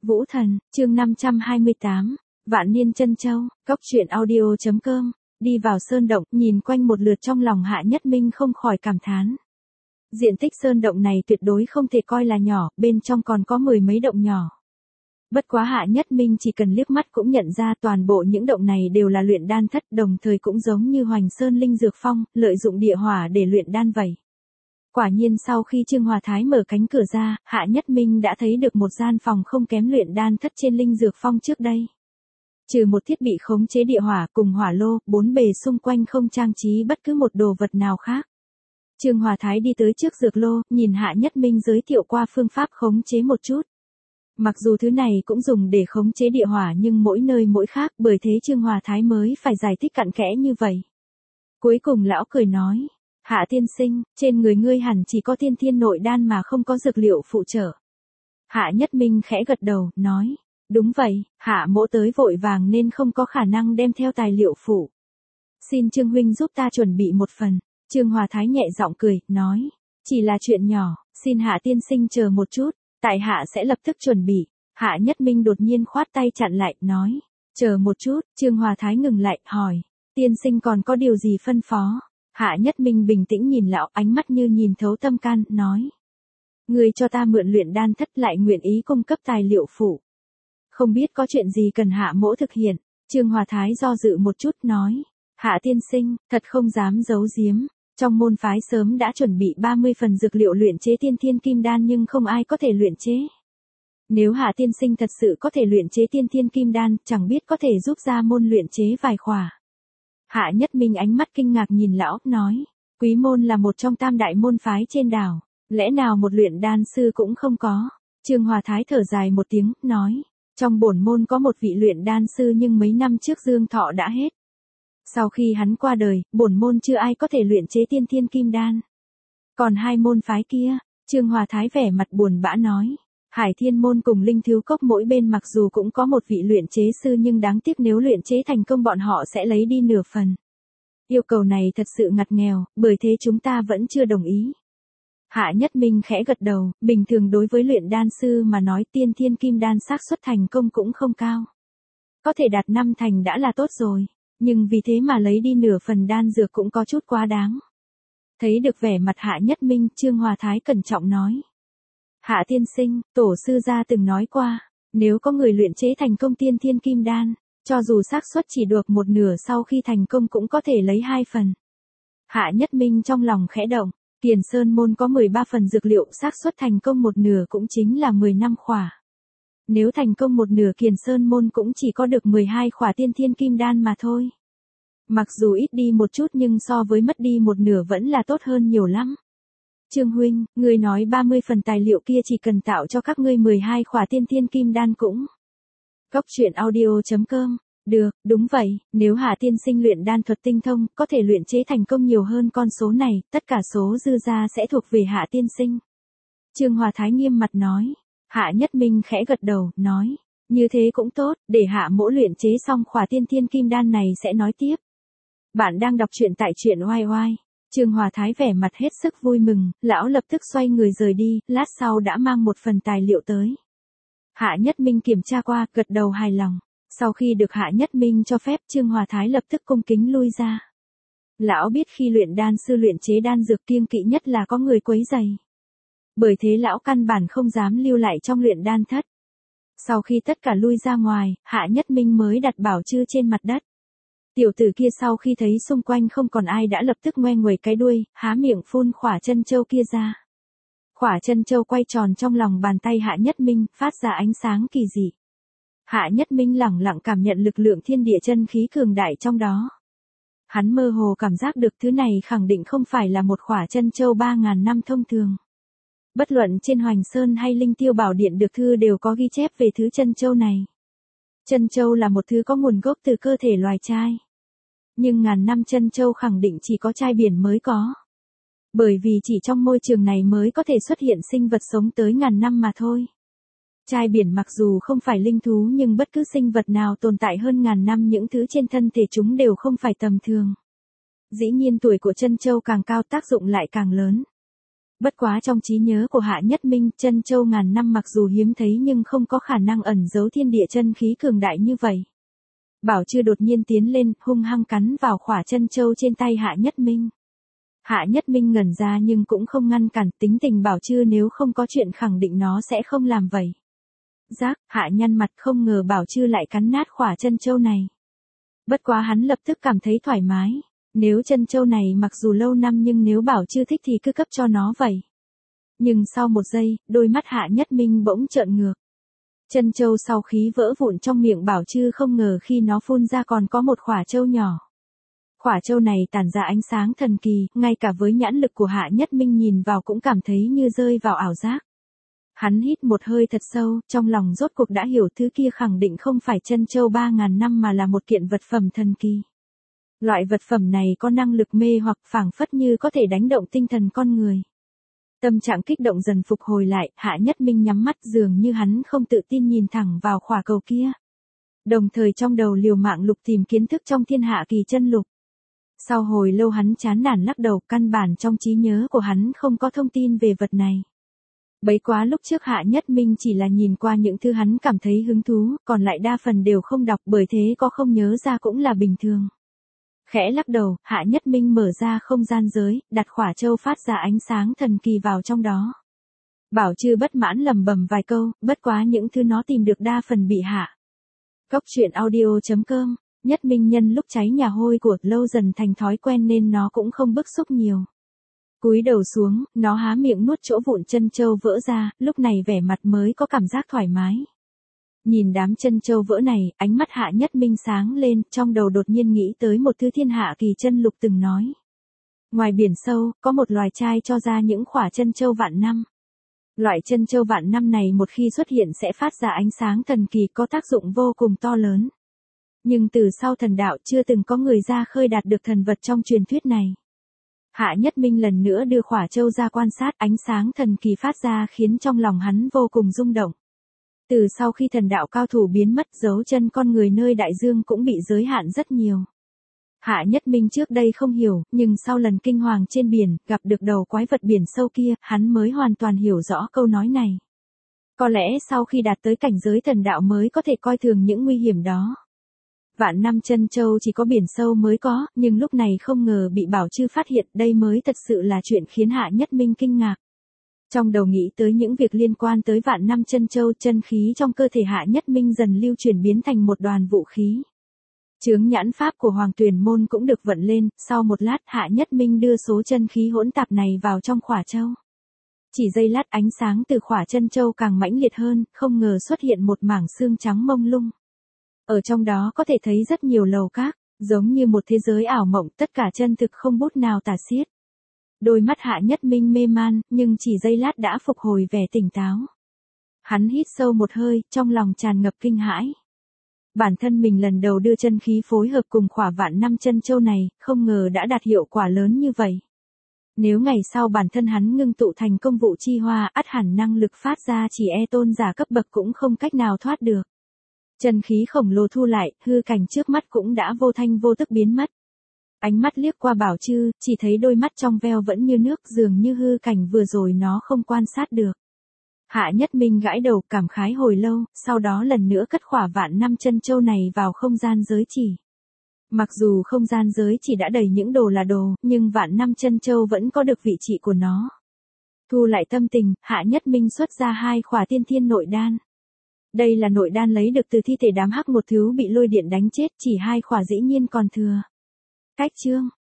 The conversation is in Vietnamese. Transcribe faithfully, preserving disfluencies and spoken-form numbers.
Vũ Thần, chương năm trăm hai mươi tám, Vạn Niên Chân Châu, Cốc truyện audio chấm com, đi vào sơn động, nhìn quanh một lượt trong lòng Hạ Nhất Minh không khỏi cảm thán. Diện tích sơn động này tuyệt đối không thể coi là nhỏ, bên trong còn có mười mấy động nhỏ. Bất quá Hạ Nhất Minh chỉ cần liếc mắt cũng nhận ra toàn bộ những động này đều là luyện đan thất, đồng thời cũng giống như Hoành Sơn Linh Dược Phong, lợi dụng địa hỏa để luyện đan vậy. Quả nhiên sau khi Trương Hòa Thái mở cánh cửa ra, Hạ Nhất Minh đã thấy được một gian phòng không kém luyện đan thất trên Linh Dược Phong trước đây. Trừ một thiết bị khống chế địa hỏa cùng hỏa lô, bốn bề xung quanh không trang trí bất cứ một đồ vật nào khác. Trương Hòa Thái đi tới trước dược lô, nhìn Hạ Nhất Minh giới thiệu qua phương pháp khống chế một chút. Mặc dù thứ này cũng dùng để khống chế địa hỏa nhưng mỗi nơi mỗi khác, bởi thế Trương Hòa Thái mới phải giải thích cặn kẽ như vậy. Cuối cùng lão cười nói, Hạ tiên sinh, trên người ngươi hẳn chỉ có tiên thiên nội đan mà không có dược liệu phụ trợ. Hạ Nhất Minh khẽ gật đầu, nói, đúng vậy, Hạ mỗ tới vội vàng nên không có khả năng đem theo tài liệu phụ. Xin Trương huynh giúp ta chuẩn bị một phần. Trương Hòa Thái nhẹ giọng cười, nói, chỉ là chuyện nhỏ, xin Hạ tiên sinh chờ một chút, tại Hạ sẽ lập tức chuẩn bị. Hạ Nhất Minh đột nhiên khoát tay chặn lại, nói, chờ một chút. Trương Hòa Thái ngừng lại, hỏi, tiên sinh còn có điều gì phân phó? Hạ Nhất Minh bình tĩnh nhìn lão, ánh mắt như nhìn thấu tâm can, nói, ngươi cho ta mượn luyện đan thất, lại nguyện ý cung cấp tài liệu phụ. Không biết có chuyện gì cần Hạ mỗ thực hiện. Trương Hòa Thái do dự một chút, nói, Hạ tiên sinh, thật không dám giấu giếm, trong môn phái sớm đã chuẩn bị ba mươi phần dược liệu luyện chế tiên thiên kim đan nhưng không ai có thể luyện chế. Nếu Hạ tiên sinh thật sự có thể luyện chế tiên thiên kim đan, chẳng biết có thể giúp ra môn luyện chế vài khỏa. Hạ Nhất Minh ánh mắt kinh ngạc nhìn lão, nói, Quý môn là một trong tam đại môn phái trên đảo, lẽ nào một luyện đan sư cũng không có? Trương Hòa Thái thở dài một tiếng, nói, trong bổn môn có một vị luyện đan sư nhưng mấy năm trước dương thọ đã hết. Sau khi hắn qua đời, bổn môn chưa ai có thể luyện chế tiên thiên kim đan. Còn hai môn phái kia, Trương Hòa Thái vẻ mặt buồn bã nói, Hải Thiên môn cùng Linh Thiếu Cốc mỗi bên mặc dù cũng có một vị luyện chế sư nhưng đáng tiếc nếu luyện chế thành công bọn họ sẽ lấy đi nửa phần. Yêu cầu này thật sự ngặt nghèo, bởi thế chúng ta vẫn chưa đồng ý. Hạ Nhất Minh khẽ gật đầu, bình thường đối với luyện đan sư mà nói tiên thiên kim đan xác suất thành công cũng không cao. Có thể đạt năm thành đã là tốt rồi, nhưng vì thế mà lấy đi nửa phần đan dược cũng có chút quá đáng. Thấy được vẻ mặt Hạ Nhất Minh, Trương Hòa Thái cẩn trọng nói, Hạ tiên sinh, tổ sư gia từng nói qua, nếu có người luyện chế thành công tiên thiên kim đan, cho dù xác suất chỉ được một nửa sau khi thành công cũng có thể lấy hai phần. Hạ Nhất Minh trong lòng khẽ động, Kiền Sơn môn có mười ba phần dược liệu, xác suất thành công một nửa cũng chính là mười lăm khỏa. Nếu thành công một nửa Kiền Sơn môn cũng chỉ có được mười hai khỏa tiên thiên kim đan mà thôi. Mặc dù ít đi một chút nhưng so với mất đi một nửa vẫn là tốt hơn nhiều lắm. Trương huynh, ngươi nói ba mươi phần tài liệu kia chỉ cần tạo cho các ngươi mười hai khỏa tiên thiên kim đan cũng. Cốc truyện audio chấm com, được, đúng vậy, nếu Hạ tiên sinh luyện đan thuật tinh thông, có thể luyện chế thành công nhiều hơn con số này, tất cả số dư ra sẽ thuộc về Hạ tiên sinh. Trương Hòa Thái nghiêm mặt nói. Hạ Nhất Minh khẽ gật đầu, nói, như thế cũng tốt, để Hạ mỗ luyện chế xong khỏa tiên thiên kim đan này sẽ nói tiếp. Bạn đang đọc truyện tại truyện oai oai. Trương Hòa Thái vẻ mặt hết sức vui mừng, lão lập tức xoay người rời đi, lát sau đã mang một phần tài liệu tới. Hạ Nhất Minh kiểm tra qua, gật đầu hài lòng. Sau khi được Hạ Nhất Minh cho phép, Trương Hòa Thái lập tức cung kính lui ra. Lão biết khi luyện đan sư luyện chế đan dược kiêng kỵ nhất là có người quấy rầy. Bởi thế lão căn bản không dám lưu lại trong luyện đan thất. Sau khi tất cả lui ra ngoài, Hạ Nhất Minh mới đặt bảo chư trên mặt đất. Tiểu tử kia sau khi thấy xung quanh không còn ai đã lập tức ngoe nguẩy cái đuôi, há miệng phun khỏa chân châu kia ra. Khỏa chân châu quay tròn trong lòng bàn tay Hạ Nhất Minh, phát ra ánh sáng kỳ dị. Hạ Nhất Minh lẳng lặng cảm nhận lực lượng thiên địa chân khí cường đại trong đó. Hắn mơ hồ cảm giác được thứ này khẳng định không phải là một khỏa chân châu ba ngàn năm thông thường. Bất luận trên Hoành Sơn hay Linh Tiêu Bảo Điện được thư đều có ghi chép về thứ chân châu này. Chân châu là một thứ có nguồn gốc từ cơ thể loài trai. Nhưng ngàn năm chân châu khẳng định chỉ có trai biển mới có. Bởi vì chỉ trong môi trường này mới có thể xuất hiện sinh vật sống tới ngàn năm mà thôi. Trai biển mặc dù không phải linh thú nhưng bất cứ sinh vật nào tồn tại hơn ngàn năm những thứ trên thân thể chúng đều không phải tầm thường. Dĩ nhiên tuổi của chân châu càng cao tác dụng lại càng lớn. Bất quá trong trí nhớ của Hạ Nhất Minh, chân châu ngàn năm mặc dù hiếm thấy nhưng không có khả năng ẩn giấu thiên địa chân khí cường đại như vậy. Bảo Chư đột nhiên tiến lên, hung hăng cắn vào khỏa chân châu trên tay Hạ Nhất Minh. Hạ Nhất Minh ngẩn ra nhưng cũng không ngăn cản, tính tình Bảo Chư nếu không có chuyện khẳng định nó sẽ không làm vậy. Giác, Hạ nhăn mặt, không ngờ Bảo Chư lại cắn nát khỏa chân châu này. Bất quá hắn lập tức cảm thấy thoải mái. Nếu chân châu này mặc dù lâu năm nhưng nếu Bảo Chư thích thì cứ cấp cho nó vậy. Nhưng sau một giây, đôi mắt Hạ Nhất Minh bỗng trợn ngược. Chân châu sau khí vỡ vụn trong miệng Bảo Chư, không ngờ khi nó phun ra còn có một khỏa châu nhỏ. Khỏa châu này tản ra ánh sáng thần kỳ, ngay cả với nhãn lực của Hạ Nhất Minh nhìn vào cũng cảm thấy như rơi vào ảo giác. Hắn hít một hơi thật sâu, trong lòng rốt cuộc đã hiểu thứ kia khẳng định không phải chân châu ba ngàn năm mà là một kiện vật phẩm thần kỳ. Loại vật phẩm này có năng lực mê hoặc phảng phất như có thể đánh động tinh thần con người. Tâm trạng kích động dần phục hồi lại, Hạ Nhất Minh nhắm mắt dường như hắn không tự tin nhìn thẳng vào khỏa cầu kia. Đồng thời trong đầu liều mạng lục tìm kiến thức trong thiên hạ kỳ chân lục. Sau hồi lâu hắn chán nản lắc đầu, căn bản trong trí nhớ của hắn không có thông tin về vật này. Bấy quá lúc trước Hạ Nhất Minh chỉ là nhìn qua những thứ hắn cảm thấy hứng thú, còn lại đa phần đều không đọc, bởi thế có không nhớ ra cũng là bình thường. Khẽ lắc đầu, Hạ Nhất Minh mở ra không gian giới, đặt khỏa châu phát ra ánh sáng thần kỳ vào trong đó. Bảo Chư bất mãn lầm bầm vài câu, bất quá những thứ nó tìm được đa phần bị hạ. Cốc truyện audio chấm com, Nhất Minh nhân lúc cháy nhà hôi của lâu dần thành thói quen nên nó cũng không bức xúc nhiều. Cúi đầu xuống, nó há miệng nuốt chỗ vụn chân châu vỡ ra, lúc này vẻ mặt mới có cảm giác thoải mái. Nhìn đám chân châu vỡ này, ánh mắt Hạ Nhất Minh sáng lên, trong đầu đột nhiên nghĩ tới một thứ thiên hạ kỳ chân lục từng nói. Ngoài biển sâu, có một loài trai cho ra những khỏa chân châu vạn năm. Loại chân châu vạn năm này một khi xuất hiện sẽ phát ra ánh sáng thần kỳ, có tác dụng vô cùng to lớn. Nhưng từ sau thần đạo chưa từng có người ra khơi đạt được thần vật trong truyền thuyết này. Hạ Nhất Minh lần nữa đưa khỏa châu ra quan sát, ánh sáng thần kỳ phát ra khiến trong lòng hắn vô cùng rung động. Từ sau khi thần đạo cao thủ biến mất, dấu chân con người nơi đại dương cũng bị giới hạn rất nhiều. Hạ Nhất Minh trước đây không hiểu, nhưng sau lần kinh hoàng trên biển, gặp được đầu quái vật biển sâu kia, hắn mới hoàn toàn hiểu rõ câu nói này. Có lẽ sau khi đạt tới cảnh giới thần đạo mới có thể coi thường những nguy hiểm đó. Vạn năm chân châu chỉ có biển sâu mới có, nhưng lúc này không ngờ bị Bảo Chư phát hiện, đây mới thật sự là chuyện khiến Hạ Nhất Minh kinh ngạc. Trong đầu nghĩ tới những việc liên quan tới vạn năm chân châu, chân khí trong cơ thể Hạ Nhất Minh dần lưu chuyển biến thành một đoàn vũ khí. Chướng nhãn pháp của Hoàng Tuyền Môn cũng được vận lên, sau một lát Hạ Nhất Minh đưa số chân khí hỗn tạp này vào trong khỏa châu. Chỉ giây lát ánh sáng từ khỏa chân châu càng mãnh liệt hơn, không ngờ xuất hiện một mảng xương trắng mông lung. Ở trong đó có thể thấy rất nhiều lầu các, giống như một thế giới ảo mộng, tất cả chân thực không bút nào tả xiết. Đôi mắt Hạ Nhất Minh mê man, nhưng chỉ giây lát đã phục hồi vẻ tỉnh táo. Hắn hít sâu một hơi, trong lòng tràn ngập kinh hãi. Bản thân mình lần đầu đưa chân khí phối hợp cùng khỏa vạn năm chân châu này, không ngờ đã đạt hiệu quả lớn như vậy. Nếu ngày sau bản thân hắn ngưng tụ thành công vụ chi hoa, ắt hẳn năng lực phát ra chỉ e tôn giả cấp bậc cũng không cách nào thoát được. Chân khí khổng lồ thu lại, hư cảnh trước mắt cũng đã vô thanh vô tức biến mất. Ánh mắt liếc qua Bảo Chư, chỉ thấy đôi mắt trong veo vẫn như nước, dường như hư cảnh vừa rồi nó không quan sát được. Hạ Nhất Minh gãi đầu cảm khái hồi lâu, sau đó lần nữa cất khỏa vạn năm chân châu này vào không gian giới chỉ. Mặc dù không gian giới chỉ đã đầy những đồ là đồ, nhưng vạn năm chân châu vẫn có được vị trí của nó. Thu lại tâm tình, Hạ Nhất Minh xuất ra hai khỏa tiên thiên nội đan. Đây là nội đan lấy được từ thi thể đám hắc một thứ bị lôi điện đánh chết, chỉ hai khỏa dĩ nhiên còn thừa. Cách chương